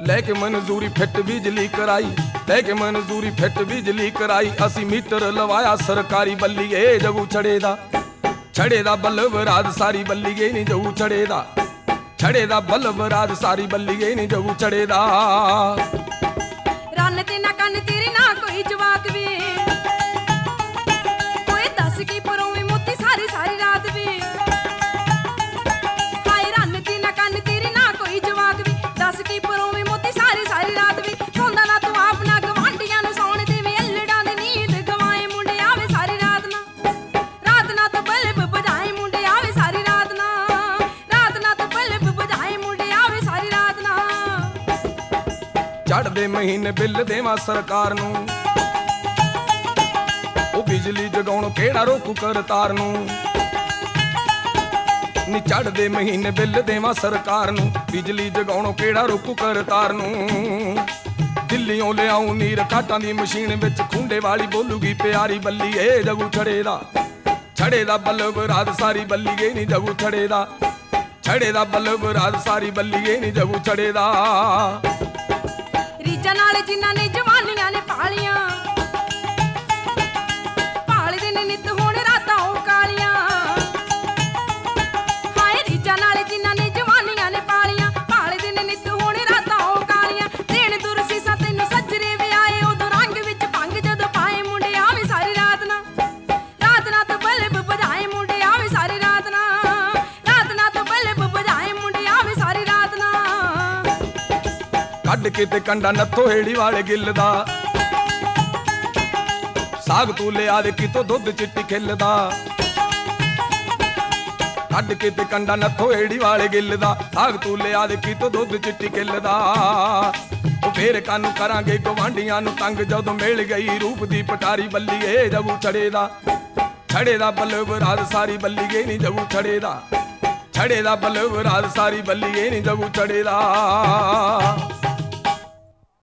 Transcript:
लेके मंजूरी फिट बिजली कराई, लेके मंजूरी फिट बिजली कराई। असी मीटर लवाया सरकारी बल्लीए जगू छड़े दा बल्ब रात सारी बल्लीए नी जगू छड़े दा बल्ब रात सारी बल्लीए नी जगू छड़े दा। रन ते ना कन तेरे ना कोई जवाक वे, कोई दस की परों में मोती सारी सारी रात वे। हाय रन ते ना कन तेरे ना कोई जवाक वे, दस की परों में मोती सारी सारी रात वे। सोंदा ना तू अपना गवांढियां नूं सौण देवे, अल्लड़ां दी नींद गवाए मुंडे आवे सारी रात ना तो बल्ब बजाए मुंडे आवे सारी रात ना तो बल्ब बजाए मुंडे आवे सारी रात ना। चढ़दे महीने बिल देवा सरकार नूं, ओ बिजली जगाउण केड़ा रोकू करतार नूं। नी चढ़दे महीने बिल देवा सरकार नूं, बिजली जगाउण केड़ा रोकू करतार नूं। दिल्लीओं लिआऊं नीर काटां दी मशीन विच खूंडे वाली बोलूगी प्यारी बल्लीए जगू छड़े दा बल्ब रात सारी बल्लीए नी जगू छड़े दा बल्ब रात सारी बल्लीए नी जगू छड़े दा। रीझां नाल जिन्हां ने जवानियां ने पालियां, पालदे ने नित हुण रातां ओ कालियां। हाय रीझां नाल जिन्हां ने जवानियां ने पालियां, पालदे ने नित हुण रातां ओ कालियां। देण दूर सीसा तैनूं सजरे विआए, उदों रंग विच भंग जदों पाए मुंडे आवे सारी रात ना तो बल्ब बजाए मुंडे आवे सारी रात ना तो बल्ब बजाए मुंडे आवे सारी रात ना। कड्ड के ते कंडा नत्थो हेड़ी वाले गिल दा, साग तू लिया दे कितों दुध चिट्टी खिलदा। कड्ड के ते कंडा नत्थो हेड़ी वाले गिल दा, साग तू लिया दे कितों दुध चिट्टी खिलदा। ओ फेर कानू करांगे गवांढियां नू तंग, जदों मिल गई रूप दी पटारी बल्लीए जगू छड़े दा बल्ब रात सारी बल्लीए नी जगू छड़े दा बल्ब रात सारी बल्लीए नी जगू छड़े दा।